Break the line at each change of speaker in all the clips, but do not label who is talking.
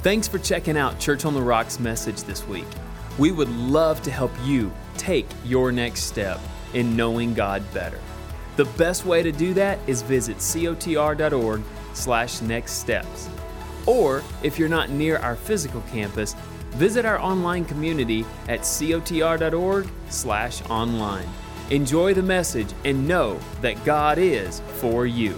Thanks for checking out Church on the Rock's message this week. We would love to help you take your next step in knowing God better. The best way to do that is visit cotr.org/nextsteps. Or if you're not near our physical campus, visit our online community at cotr.org/online. Enjoy the message and know that God is for you.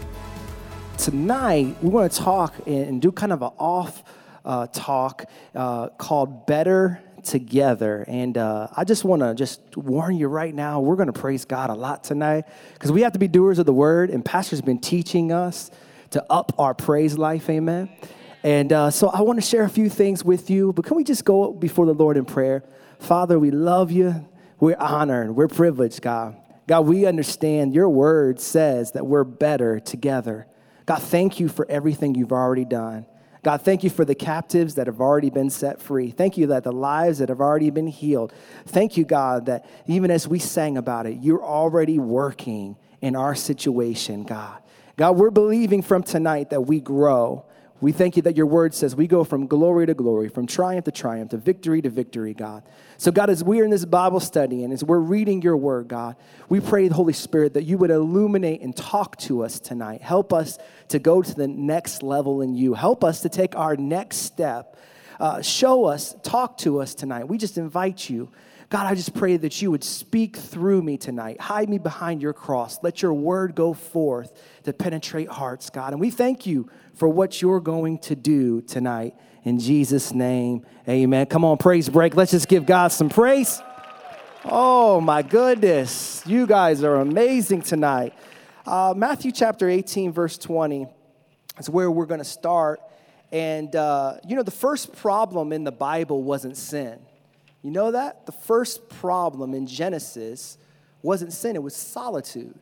Tonight, we want to talk and do kind of an off talk called Better Together. And I just want to warn you right now, we're going to praise God a lot tonight because we have to be doers of the word, and Pastor's been teaching us to up our praise life, amen? And so I want to share a few things with you, but can we just go before the Lord in prayer? Father, we love you. We're honored. We're privileged, God. God, we understand your word says that we're better together. God, thank you for everything you've already done. God, thank you for the captives that have already been set free. Thank you that the lives that have already been healed. Thank you, God, that even as we sang about it, you're already working in our situation, God. God, we're believing from tonight that we grow. We thank you that your word says we go from glory to glory, from triumph to victory, God. So, God, as we're in this Bible study and as we're reading your word, God, we pray, the Holy Spirit, that you would illuminate and talk to us tonight. Help us to go to the next level in you. Help us to take our next step. Show us, talk to us tonight. We just invite you. God, I just pray that you would speak through me tonight. Hide me behind your cross. Let your word go forth to penetrate hearts, God. And we thank you for what you're going to do tonight. In Jesus' name, amen. Come on, praise break. Let's just give God some praise. Oh, my goodness. You guys are amazing tonight. Matthew chapter 18, verse 20 is where we're going to start. And, the first problem in the Bible wasn't sin. You know that? The first problem in Genesis wasn't sin. It was solitude.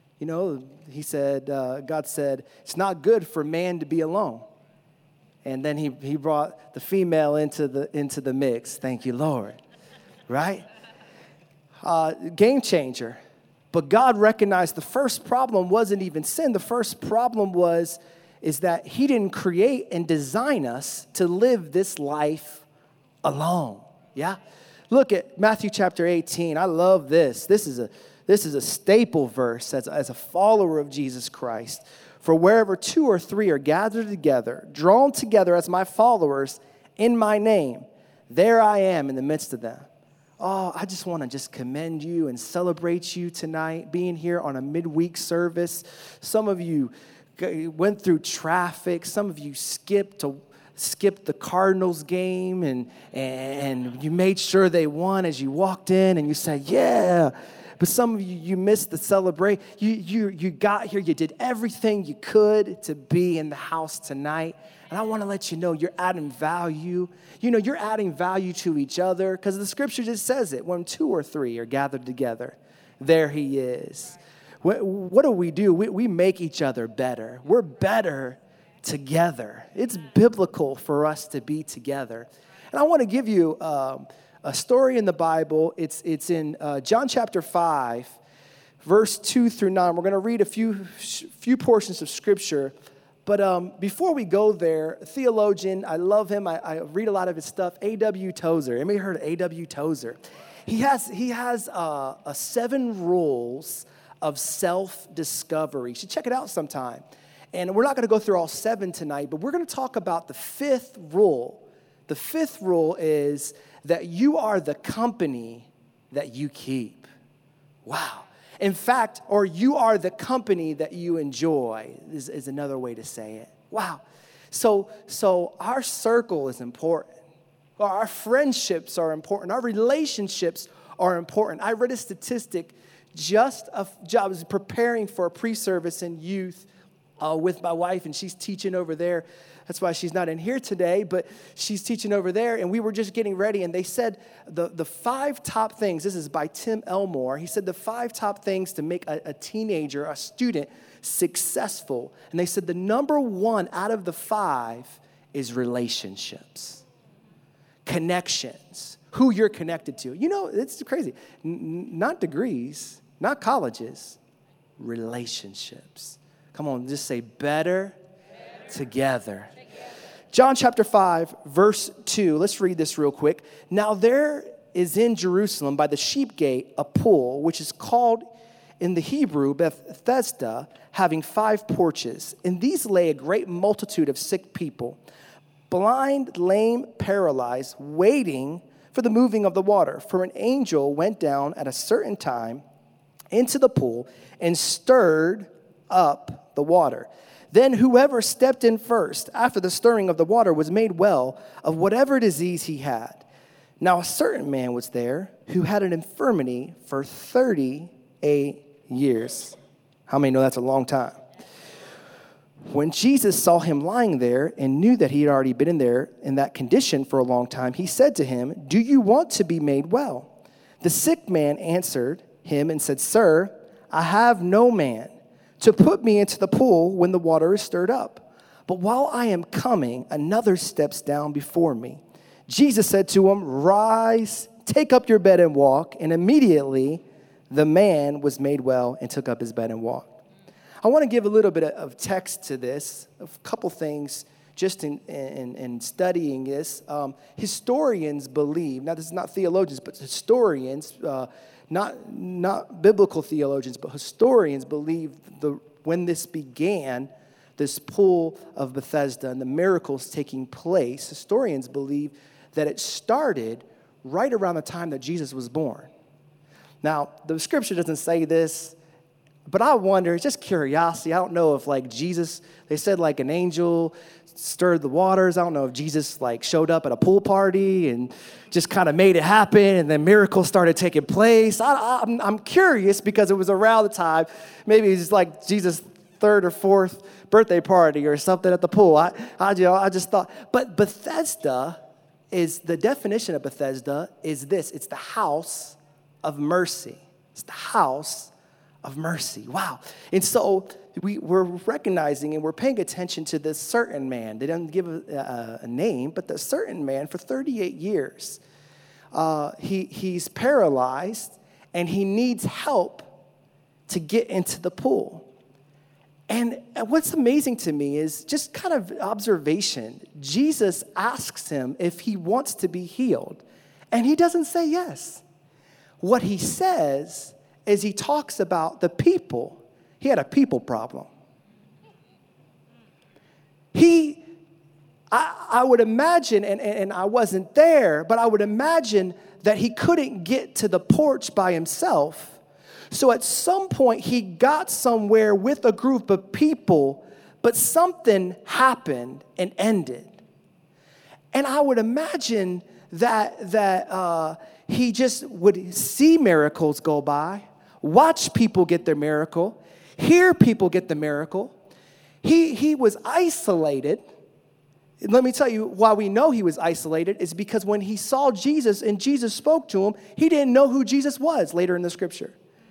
He said, God said, it's not good for man to be alone. And then he brought the female into the mix. Thank you, Lord. Right? Game changer. But God recognized the first problem wasn't even sin. The first problem is that he didn't create and design us to live this life alone. Yeah? Look at Matthew chapter 18. I love this. This is a staple verse as a follower of Jesus Christ. For wherever two or three are gathered together, drawn together as my followers in my name, there I am in the midst of them. Oh, I just want to commend you and celebrate you tonight, being here on a midweek service. Some of you went through traffic. Some of you skipped the Cardinals game and you made sure they won as you walked in and you said, yeah. But some of you missed the celebration. You got here, you did everything you could to be in the house tonight. And I want to let you know you're adding value. You're adding value to each other because the scripture just says it. When two or three are gathered together, there he is. What do? We make each other better. We're better together. It's biblical for us to be together. And I want to give you a story in the Bible. It's in John chapter 5, verse 2 through 9. We're going to read a few portions of scripture. But before we go there, a theologian, I love him. I read a lot of his stuff. A.W. Tozer. Anybody heard of A.W. Tozer? He has 7 rules of self-discovery. You should check it out sometime. And we're not going to go through all 7 tonight, but we're going to talk about the 5th rule. The 5th rule is that you are the company that you keep. Wow. In fact, or you are the company that you enjoy is another way to say it. Wow. So our circle is important. Our friendships are important. Our relationships are important. I read a statistic I was preparing for a pre-service in youth with my wife, and she's teaching over there. That's why she's not in here today, but she's teaching over there, and we were just getting ready, and they said the 5 top things, this is by Tim Elmore, he said the 5 top things to make a teenager, a student, successful. And they said the number 1 out of the 5 is relationships, connections, who you're connected to. It's crazy. Not degrees, not colleges, relationships. Come on, just say better together. John chapter 5, verse 2. Let's read this real quick. Now there is in Jerusalem by the sheep gate a pool, which is called in the Hebrew Bethesda, having 5 porches. In these lay a great multitude of sick people, blind, lame, paralyzed, waiting for the moving of the water. For an angel went down at a certain time into the pool and stirred up the water. Then whoever stepped in first after the stirring of the water was made well of whatever disease he had. Now a certain man was there who had an infirmity for 38 years. How many know that's a long time? When Jesus saw him lying there and knew that he had already been in that condition for a long time, he said to him, "Do you want to be made well?" The sick man answered him and said, "Sir, I have no man to put me into the pool when the water is stirred up. But while I am coming, another steps down before me." Jesus said to him, "Rise, take up your bed and walk." And immediately the man was made well and took up his bed and walked. I want to give a little bit of text to this, a couple things just in studying this. Historians believe, now this is not theologians, but historians, not biblical theologians, but historians believe when this began, this pool of Bethesda and the miracles taking place, historians believe that it started right around the time that Jesus was born. Now, the scripture doesn't say this, but I wonder, it's just curiosity. I don't know if Jesus, they said an angel stirred the waters. I don't know if Jesus showed up at a pool party and just kind of made it happen and then miracles started taking place. I'm curious because it was around the time, maybe it's Jesus' 3rd or 4th birthday party or something at the pool. I just thought, but Bethesda the definition of Bethesda is this. It's the house of mercy. It's the house of mercy. Wow. And so we're recognizing and we're paying attention to this certain man. They didn't give a name, but the certain man for 38 years. He's paralyzed and he needs help to get into the pool. And what's amazing to me is just kind of observation. Jesus asks him if he wants to be healed, and he doesn't say yes. What he says is he talks about the people. He had a people problem. I would imagine, and I wasn't there, but I would imagine that he couldn't get to the porch by himself. So at some point, he got somewhere with a group of people, but something happened and ended. And I would imagine that he just would see miracles go by, watch people get their miracle, hear people get the miracle. He was isolated. Let me tell you why we know he was isolated is because when he saw Jesus and Jesus spoke to him, he didn't know who Jesus was later in the scripture.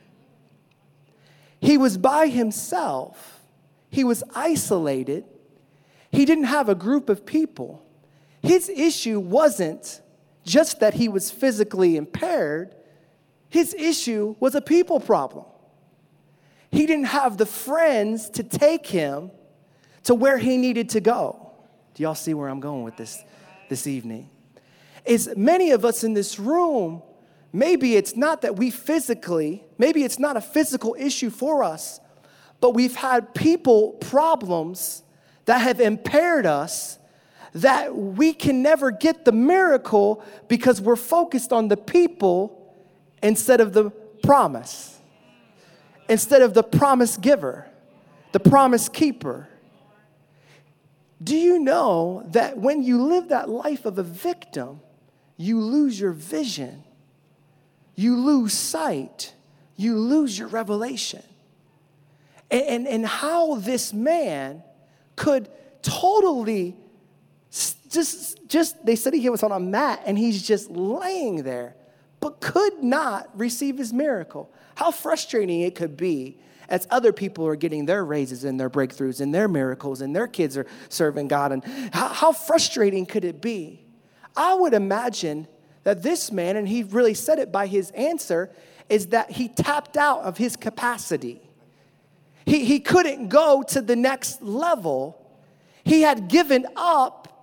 He was by himself. He was isolated. He didn't have a group of people. His issue wasn't just that he was physically impaired. His issue was a people problem. He didn't have the friends to take him to where he needed to go. Do y'all see where I'm going with this evening? Is many of us in this room, maybe it's not that maybe it's not a physical issue for us, but we've had people problems that have impaired us that we can never get the miracle because we're focused on the people instead of the promise, instead of the promise giver, the promise keeper. Do you know that when you live that life of a victim, you lose your vision, you lose sight, you lose your revelation? And how this man could totally just they said he was on a mat and he's just laying there, but could not receive his miracle. How frustrating it could be as other people are getting their raises and their breakthroughs and their miracles and their kids are serving God. And how frustrating could it be? I would imagine that this man, and he really said it by his answer, is that he tapped out of his capacity. He couldn't go to the next level. He had given up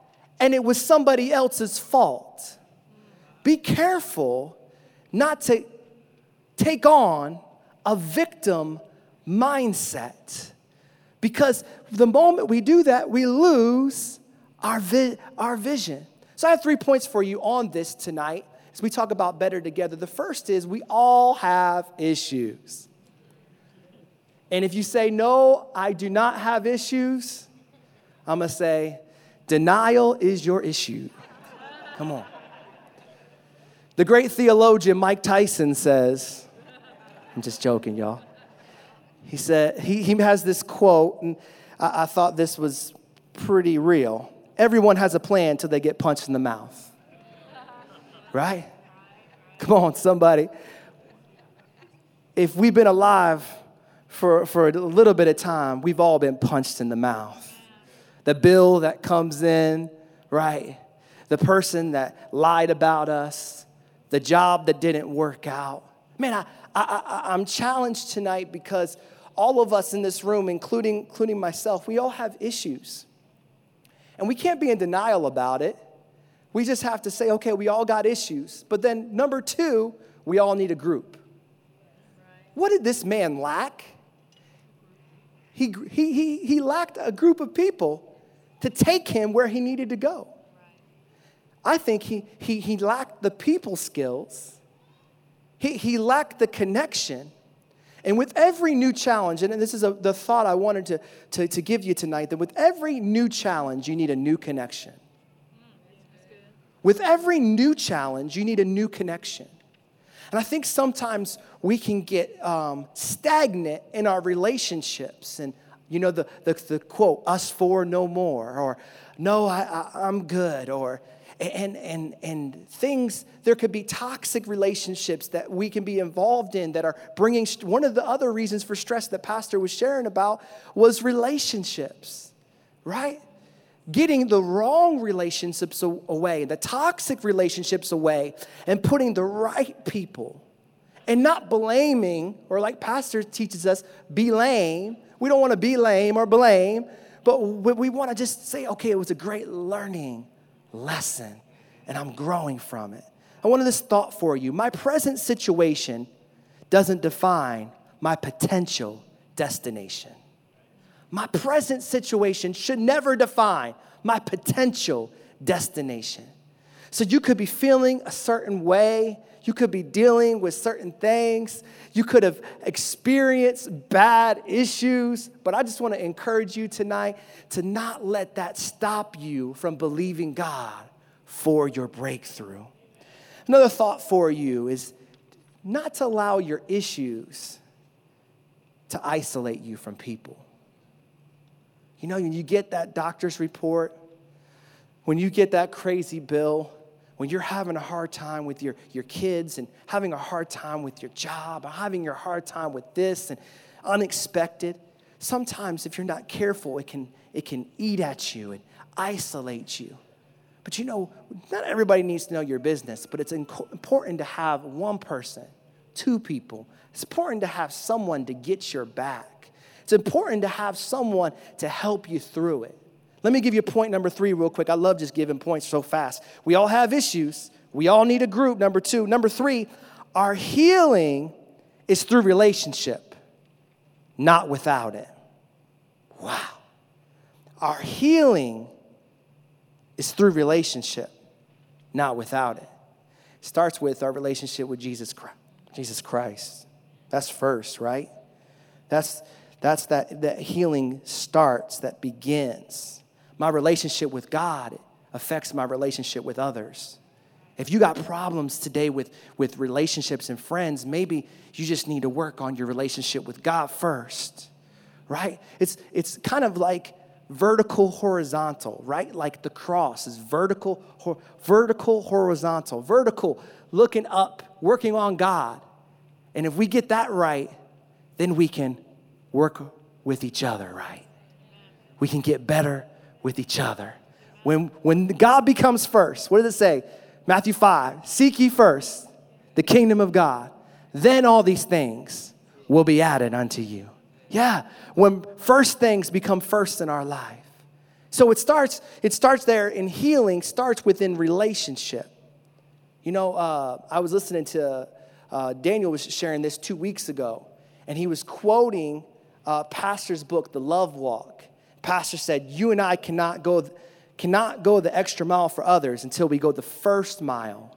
and it was somebody else's fault. Be careful not to take on a victim mindset, because the moment we do that, we lose our vision. So I have 3 points for you on this tonight as we talk about better together. The first is we all have issues. And if you say, no, I do not have issues, I'm going to say, denial is your issue. Come on. The great theologian Mike Tyson says, I'm just joking, y'all. He said, he has this quote, and I thought this was pretty real. Everyone has a plan until they get punched in the mouth. Right? Come on, somebody. If we've been alive for a little bit of time, we've all been punched in the mouth. The bill that comes in, right? The person that lied about us, the job that didn't work out. Man, I'm challenged tonight because all of us in this room, including myself, we all have issues. And we can't be in denial about it. We just have to say, okay, we all got issues. But then number 2, we all need a group. What did this man lack? He lacked a group of people to take him where he needed to go. I think he lacked the people skills. He lacked the connection. And with every new challenge, and this is the thought I wanted to give you tonight, that with every new challenge, you need a new connection. With every new challenge, you need a new connection. And I think sometimes we can get stagnant in our relationships. And, you know, the quote, us four, no more, or no, I'm good, or and things, there could be toxic relationships that we can be involved in that are bringing, one of the other reasons for stress that Pastor was sharing about was relationships, right? Getting the wrong relationships away, the toxic relationships away, and putting the right people, and not blaming, or like Pastor teaches us, be lame. We don't want to be lame or blame, but we want to just say, okay, it was a great learning lesson, and I'm growing from it. I wanted this thought for you. My present situation doesn't define my potential destination. My present situation should never define my potential destination. So you could be feeling a certain way. You could be dealing with certain things. You could have experienced bad issues. But I just want to encourage you tonight to not let that stop you from believing God for your breakthrough. Another thought for you is not to allow your issues to isolate you from people. You know, when you get that doctor's report, when you get that crazy bill, when you're having a hard time with your kids and having a hard time with your job, or having a hard time with this and unexpected, sometimes if you're not careful, it can eat at you and isolate you. But you know, not everybody needs to know your business, but it's important to have one person, two people. It's important to have someone to get your back. It's important to have someone to help you through it. Let me give you point number 3 real quick. I love just giving points so fast. We all have issues. We all need a group, number 2. Number 3, our healing is through relationship, not without it. Wow. Our healing is through relationship, not without it. It starts with our relationship with Jesus Christ. That's first, right? That's that healing starts, that begins. My relationship with God affects my relationship with others. If you got problems today with relationships and friends, maybe you just need to work on your relationship with God first, right? It's kind of like vertical, horizontal, right? Like the cross is vertical, horizontal. Vertical, looking up, working on God. And if we get that right, then we can work with each other, right? We can get better with each other. When God becomes first, what does it say? Matthew 5, seek ye first the kingdom of God, then all these things will be added unto you. Yeah, when first things become first in our life, So it starts there, and healing starts within relationship. I was listening to, Daniel was sharing this 2 weeks ago, and he was quoting Pastor's book, The Love Walk. Pastor said, you and I cannot go the extra mile for others until we go the first mile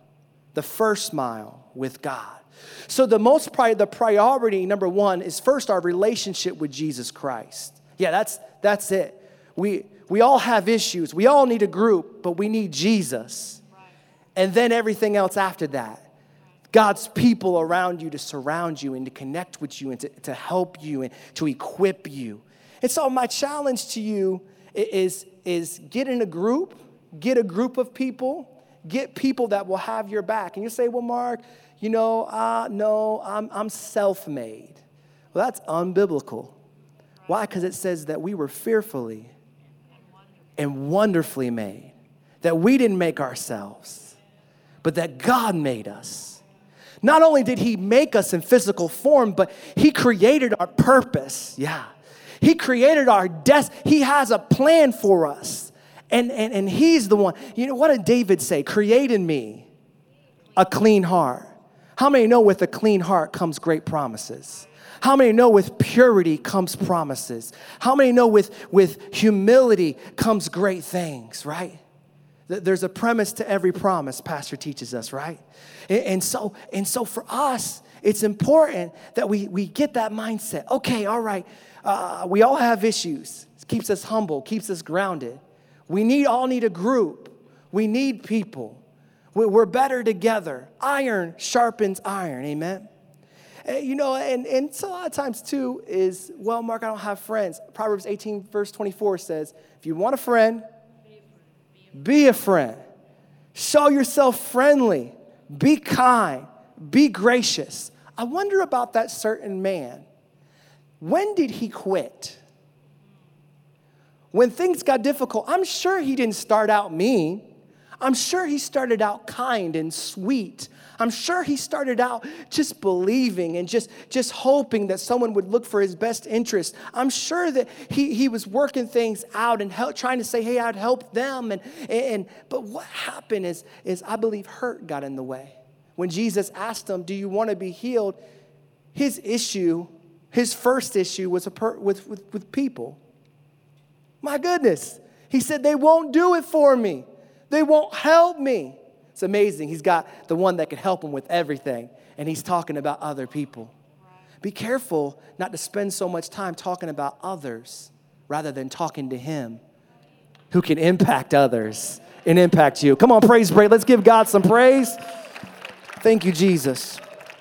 with God. So the priority, number one, is first our relationship with Jesus Christ. Yeah, that's it. We all have issues. We all need a group, but we need Jesus. And then everything else after that. God's people around you to surround you and to connect with you and to help you and to equip you. And so my challenge to you is get in a group, get a group of people, get people that will have your back. And you say, well, Mark, no, I'm self-made. Well, that's unbiblical. Why? Because it says that we were fearfully and wonderfully made, that we didn't make ourselves, but that God made us. Not only did he make us in physical form, but he created our purpose. Yeah. He created our destiny. He has a plan for us. And he's the one. What did David say? Create in me a clean heart. How many know with a clean heart comes great promises? How many know with purity comes promises? How many know with humility comes great things, right? There's a premise to every promise, Pastor teaches us, right? And so for us, it's important that we get that mindset. Okay, all right, we all have issues. It keeps us humble, keeps us grounded. We all need a group. We need people. We're better together. Iron sharpens iron, amen? And so a lot of times too is, well, Mark, I don't have friends. Proverbs 18, verse 24 says, if you want a friend, be a friend. Show yourself friendly. Be kind. Be gracious. I wonder about that certain man. When did he quit? When things got difficult, I'm sure he didn't start out mean. I'm sure he started out kind and sweet. I'm sure he started out just believing and just hoping that someone would look for his best interest. I'm sure that he was working things out and trying to say, hey, I'd help them. But what happened is I believe hurt got in the way. When Jesus asked him, do you want to be healed? His first issue was with people. My goodness. He said, they won't do it for me. They won't help me. It's amazing. He's got the one that can help him with everything, and he's talking about other people. Be careful not to spend so much time talking about others rather than talking to him who can impact others and impact you. Come on, praise break. Let's give God some praise. Thank you, Jesus.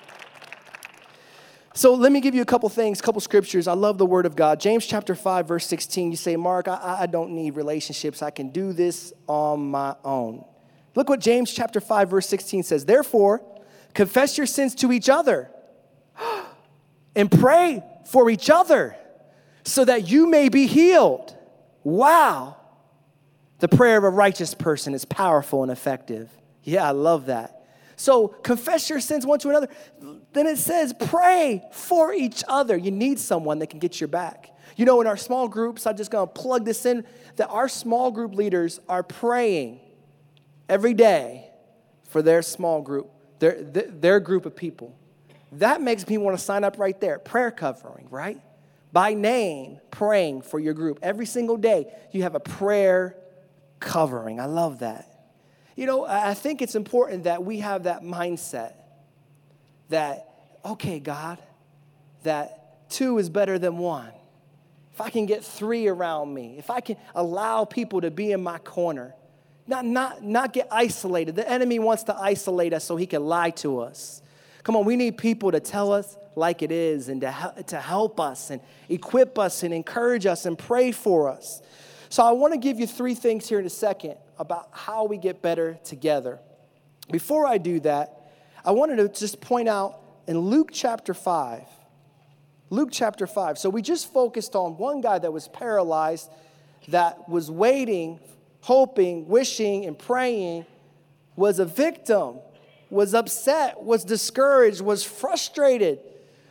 So let me give you a couple things, couple scriptures. I love the word of God. James chapter 5, verse 16. You say, Mark, I don't need relationships. I can do this on my own. Look what James chapter 5, verse 16 says. Therefore, confess your sins to each other and pray for each other so that you may be healed. Wow. The prayer of a righteous person is powerful and effective. Yeah, I love that. So confess your sins one to another. Then it says pray for each other. You need someone that can get your back. In our small groups, I'm just going to plug this in, that our small group leaders are praying every day for their small group, their group of people. That makes me want to sign up right there. Prayer covering, right? By name, praying for your group. Every single day, you have a prayer covering. I love that. I think it's important that we have that mindset that, okay, God, that 2 is better than 1. If I can get 3 around me, if I can allow people to be in my corner, not get isolated. The enemy wants to isolate us so he can lie to us. Come on, we need people to tell us like it is and to help us and equip us and encourage us and pray for us. So I want to give you 3 things here in a second about how we get better together. Before I do that, I wanted to just point out in Luke chapter 5. Luke chapter 5. So we just focused on one guy that was paralyzed, that was waiting, hoping, wishing, and praying, was a victim, was upset, was discouraged, was frustrated,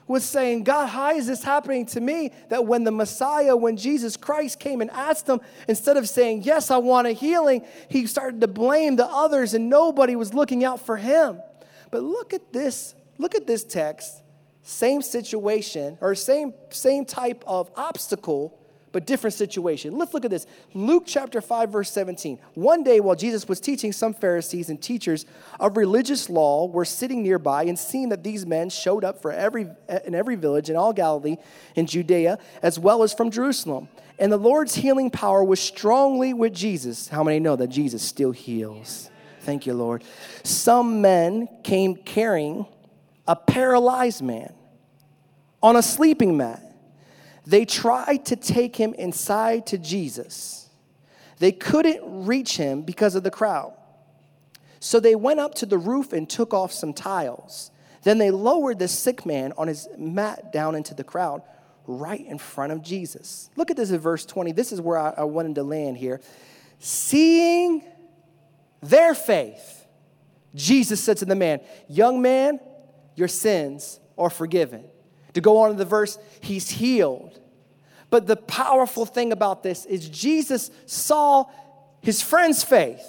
was saying, God, how is this happening to me? That when the Messiah, when Jesus Christ came and asked him, instead of saying, yes, I want a healing, he started to blame the others and nobody was looking out for him. But look at this text, same situation or same type of obstacle, but different situation. Let's look at this. Luke chapter 5, verse 17. One day while Jesus was teaching, some Pharisees and teachers of religious law were sitting nearby, and seeing that these men showed up in every village in all Galilee and Judea, as well as from Jerusalem. And the Lord's healing power was strongly with Jesus. How many know that Jesus still heals? Thank you, Lord. Some men came carrying a paralyzed man on a sleeping mat. They tried to take him inside to Jesus. They couldn't reach him because of the crowd. So they went up to the roof and took off some tiles. Then they lowered the sick man on his mat down into the crowd right in front of Jesus. Look at this in verse 20. This is where I wanted to land here. Seeing their faith, Jesus said to the man, young man, your sins are forgiven. To go on to the verse, he's healed. But the powerful thing about this is Jesus saw his friend's faith.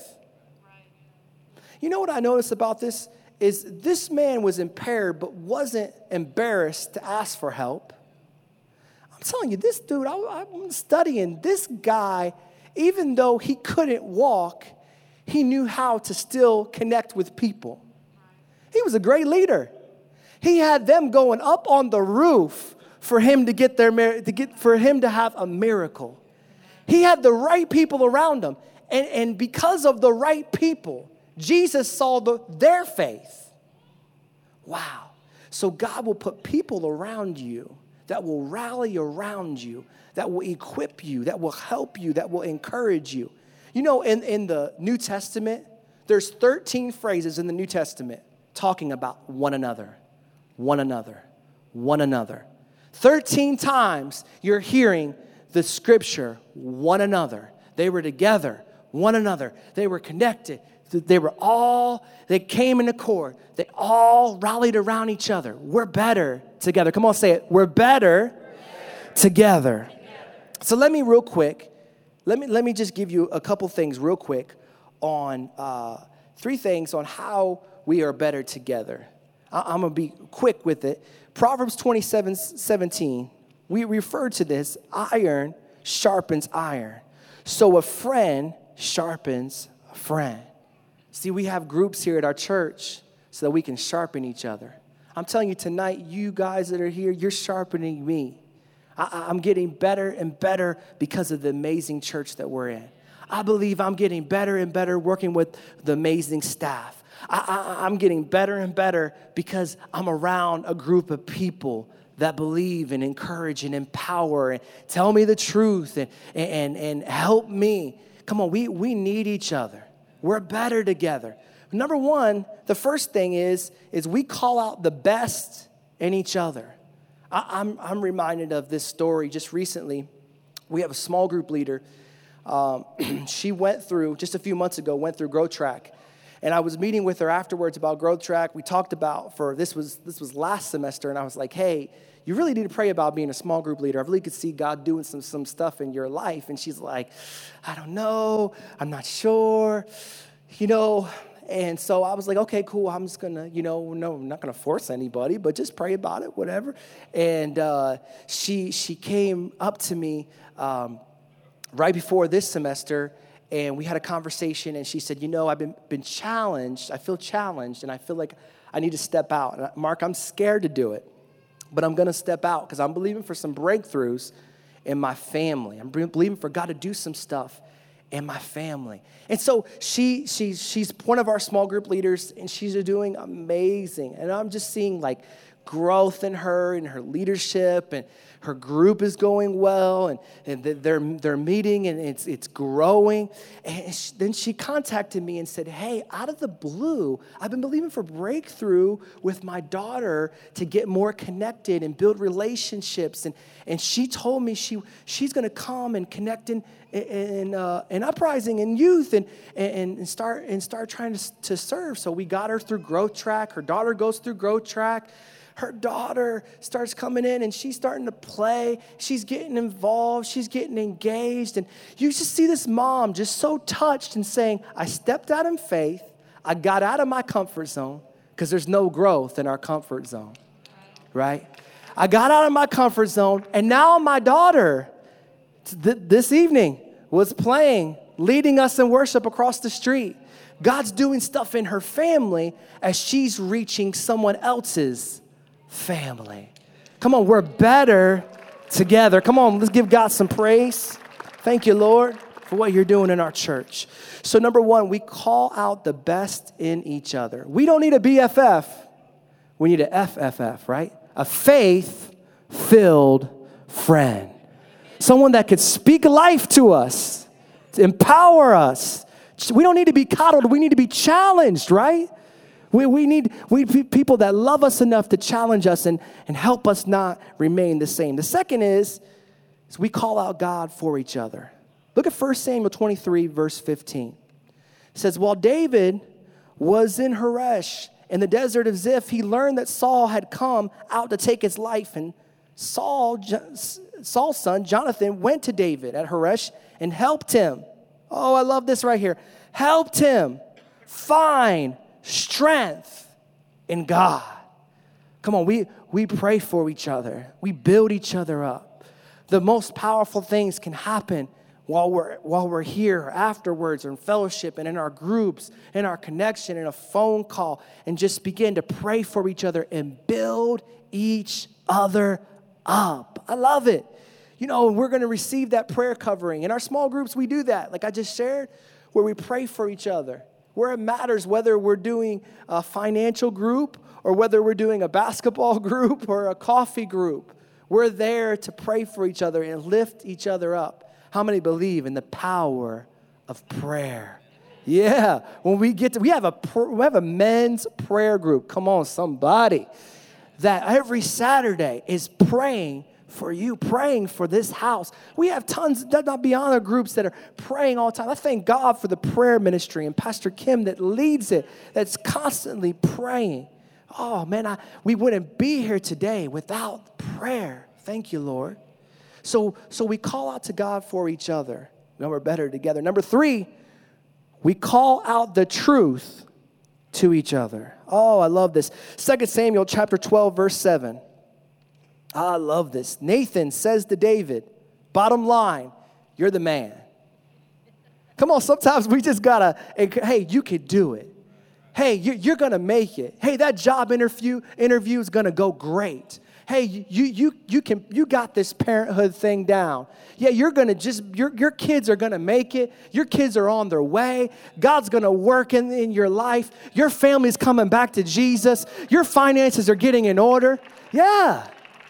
You know what I noticed about this? Is this man was impaired but wasn't embarrassed to ask for help. I'm telling you, this dude, I'm studying this guy, even though he couldn't walk, he knew how to still connect with people. He was a great leader. He had them going up on the roof for him for him to have a miracle. He had the right people around him. And because of the right people, Jesus saw their faith. Wow. So God will put people around you that will rally around you, that will equip you, that will help you, that will encourage you. You know, in the New Testament, there's 13 phrases in the New Testament talking about one another. One another, one another. 13 times you're hearing the scripture, one another. They were together, one another. They were connected. They came in accord. They all rallied around each other. We're better together. Come on, say it. We're better together. So let me real quick, let me just give you a couple things real quick on 3 things on how we are better together. I'm going to be quick with it. Proverbs 27:17, we refer to this, iron sharpens iron. So a friend sharpens a friend. See, we have groups here at our church so that we can sharpen each other. I'm telling you tonight, you guys that are here, you're sharpening me. I'm getting better and better because of the amazing church that we're in. I believe I'm getting better and better working with the amazing staff. I'm getting better and better because I'm around a group of people that believe and encourage and empower and tell me the truth and help me. Come on, we need each other. We're better together. Number one, the first thing is we call out the best in each other. I'm reminded of this story just recently. We have a small group leader. She went through, just a few months ago, Growth Track. And I was meeting with her afterwards about Growth Track. We talked about, this was last semester, and I was like, hey, you really need to pray about being a small group leader. I really could see God doing some stuff in your life. And she's like, I don't know. I'm not sure. And so I was like, okay, cool. I'm just going to, no, I'm not going to force anybody, but just pray about it, whatever. And she came up to me right before this semester, and we had a conversation, and she said, I've been challenged. I feel challenged, and I feel like I need to step out. And Mark, I'm scared to do it, but I'm going to step out because I'm believing for some breakthroughs in my family. I'm believing for God to do some stuff in my family. And so she's one of our small group leaders, and she's doing amazing. And I'm just seeing like growth in her leadership, and her group is going well, and they're meeting, and it's growing. And then she contacted me and said, hey, out of the blue, I've been believing for breakthrough with my daughter to get more connected and build relationships. And she told me she's going to come and connect in in uprising and youth and start trying to serve. So we got her through Growth Track. Her daughter goes through Growth Track. Her daughter starts coming in and she's starting to play. She's getting involved. She's getting engaged. And you just see this mom just so touched and saying, I stepped out in faith. I got out of my comfort zone because there's no growth in our comfort zone, right? I got out of my comfort zone, and now my daughter this evening was playing, leading us in worship across the street. God's doing stuff in her family as she's reaching someone else's family. Come on, we're better together. Come on, let's give God some praise. Thank you, Lord, for what you're doing in our church. So number one, we call out the best in each other. We don't need a BFF. We need a FFF, right? A faith-filled friend. Someone that could speak life to us, to empower us. We don't need to be coddled. We need to be challenged, right? We need people that love us enough to challenge us and help us not remain the same. The second is we call out God for each other. Look at 1 Samuel 23, verse 15. It says, while David was in Horesh in the desert of Ziph, he learned that Saul had come out to take his life. And Saul's son, Jonathan, went to David at Horesh and helped him. Oh, I love this right here. Helped him find strength in God. Come on, we pray for each other. We build each other up. The most powerful things can happen while we're here, afterwards, or in fellowship, and in our groups, in our connection, in a phone call, and just begin to pray for each other and build each other up. I love it. You know, we're going to receive that prayer covering. In our small groups, we do that, like I just shared, where we pray for each other. Where it matters whether we're doing a financial group or whether we're doing a basketball group or a coffee group. We're there to pray for each other and lift each other up. How many believe in the power of prayer? Yeah, when we have a men's prayer group. Come on, somebody. That every Saturday is praying for you, praying for this house. We have tons, not beyond our groups, that are praying all the time. I thank God for the prayer ministry and Pastor Kim that leads it, that's constantly praying. Oh, man, we wouldn't be here today without prayer. Thank you, Lord. So we call out to God for each other. Now we're better together. Number 3, we call out the truth to each other. Oh, I love this. 2 Samuel chapter 12, verse 7. I love this. Nathan says to David, bottom line, you're the man. Come on, sometimes we just gotta, hey, you could do it. Hey, you're gonna make it. Hey, that job interview is gonna go great. Hey, you got this parenthood thing down. Yeah, you're gonna your kids are gonna make it. Your kids are on their way. God's gonna work in your life. Your family's coming back to Jesus. Your finances are getting in order. Yeah.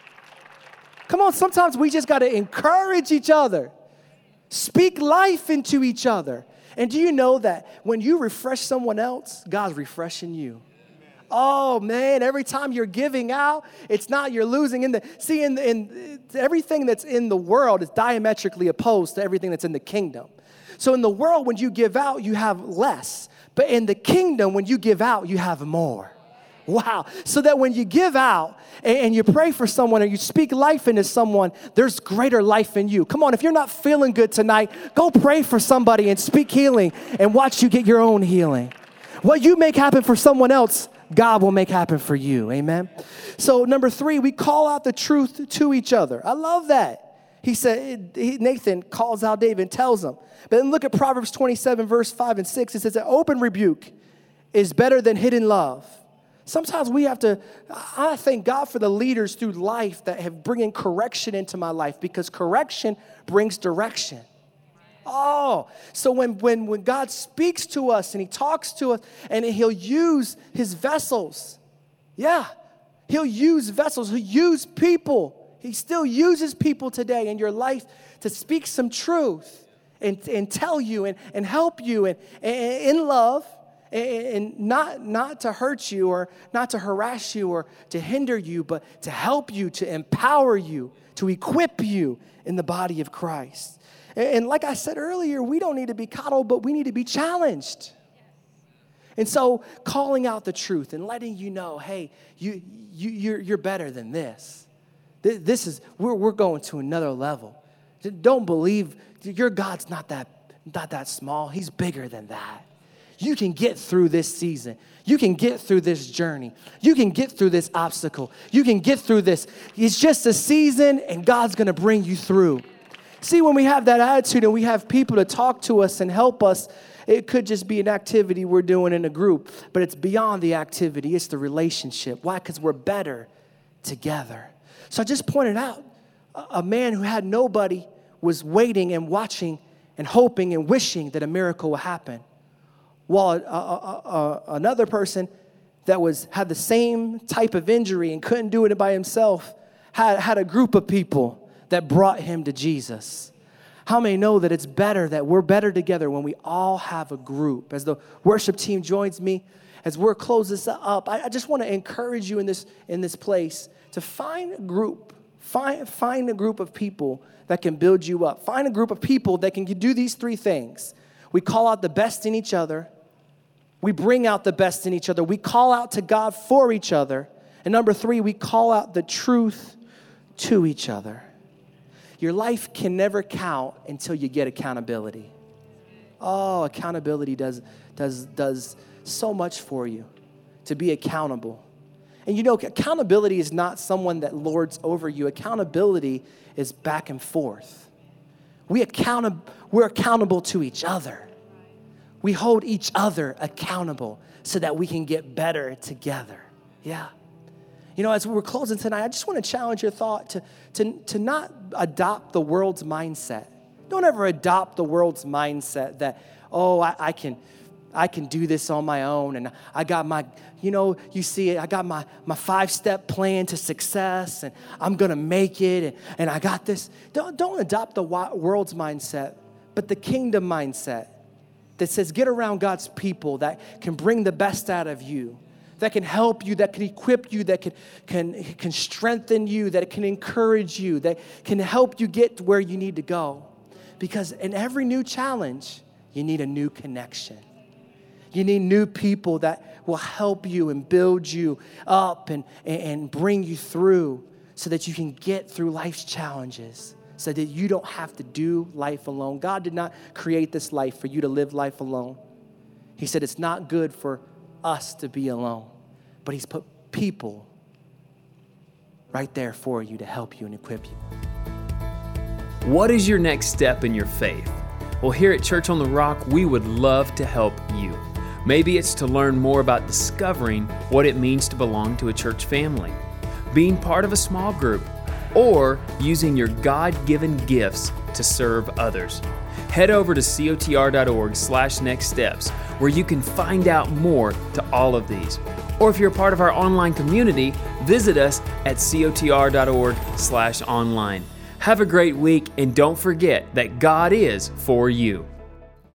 Come on, sometimes we just got to encourage each other. Speak life into each other. And do you know that when you refresh someone else, God's refreshing you? Oh, man, every time you're giving out, it's not you're losing. In everything that's in the world is diametrically opposed to everything that's in the kingdom. So in the world, when you give out, you have less. But in the kingdom, when you give out, you have more. Wow. So that when you give out and you pray for someone or you speak life into someone, there's greater life in you. Come on, if you're not feeling good tonight, go pray for somebody and speak healing and watch you get your own healing. What you make happen for someone else, God will make happen for you. Amen. So number 3, we call out the truth to each other. I love that. He said, Nathan calls out David and tells him. But then look at Proverbs 27, verse 5 and 6. It says, an open rebuke is better than hidden love. Sometimes we have to, I thank God for the leaders through life that have bringing correction into my life, because correction brings direction. Oh, so when God speaks to us and he talks to us and he'll use his vessels. Yeah, he'll use vessels. He'll use people. He still uses people today in your life to speak some truth and tell you and help you and in love. And not to hurt you or not to harass you or to hinder you, but to help you, to empower you, to equip you in the body of Christ. And like I said earlier, we don't need to be coddled, but we need to be challenged. And so calling out the truth and letting you know, hey, you're better than this. We're going to another level. Don't believe your God's not that small. He's bigger than that. You can get through this season. You can get through this journey. You can get through this obstacle. You can get through this. It's just a season, and God's going to bring you through. See, when we have that attitude and we have people to talk to us and help us, it could just be an activity we're doing in a group, but it's beyond the activity. It's the relationship. Why? Because we're better together. So I just pointed out a man who had nobody was waiting and watching and hoping and wishing that a miracle would happen. While another person that had the same type of injury and couldn't do it by himself had a group of people that brought him to Jesus. How many know that it's better, that we're better together when we all have a group? As the worship team joins me, as we're closing this up, I just want to encourage you in this place to find a group. Find a group of people that can build you up. Find a group of people that can do these three things. We call out the best in each other. We bring out the best in each other. We call out to God for each other. And number 3, we call out the truth to each other. Your life can never count until you get accountability. Oh, accountability does so much for you, to be accountable. And you know, accountability is not someone that lords over you. Accountability is back and forth. We're accountable to each other. We hold each other accountable so that we can get better together. Yeah. You know, as we're closing tonight, I just want to challenge your thought to not adopt the world's mindset. Don't ever adopt the world's mindset that, oh, I can do this on my own, and I got my, you see it, I got my 5-step plan to success, and I'm going to make it, and I got this. Don't adopt the world's mindset, but the kingdom mindset that says get around God's people that can bring the best out of you, that can help you, that can equip you, that can strengthen you, that can encourage you, that can help you get to where you need to go. Because in every new challenge, you need a new connection. You need new people that will help you and build you up and bring you through so that you can get through life's challenges, so that you don't have to do life alone. God did not create this life for you to live life alone. He said it's not good for us to be alone, but he's put people right there for you to help you and equip you.
What is your next step in your faith? Well, here at Church on the Rock, we would love to help you. Maybe it's to learn more about discovering what it means to belong to a church family, being part of a small group, or using your God-given gifts to serve others. Head over to cotr.org/nextsteps, where you can find out more to all of these. Or if you're a part of our online community, visit us at cotr.org/online. Have a great week, and don't forget that God is for you.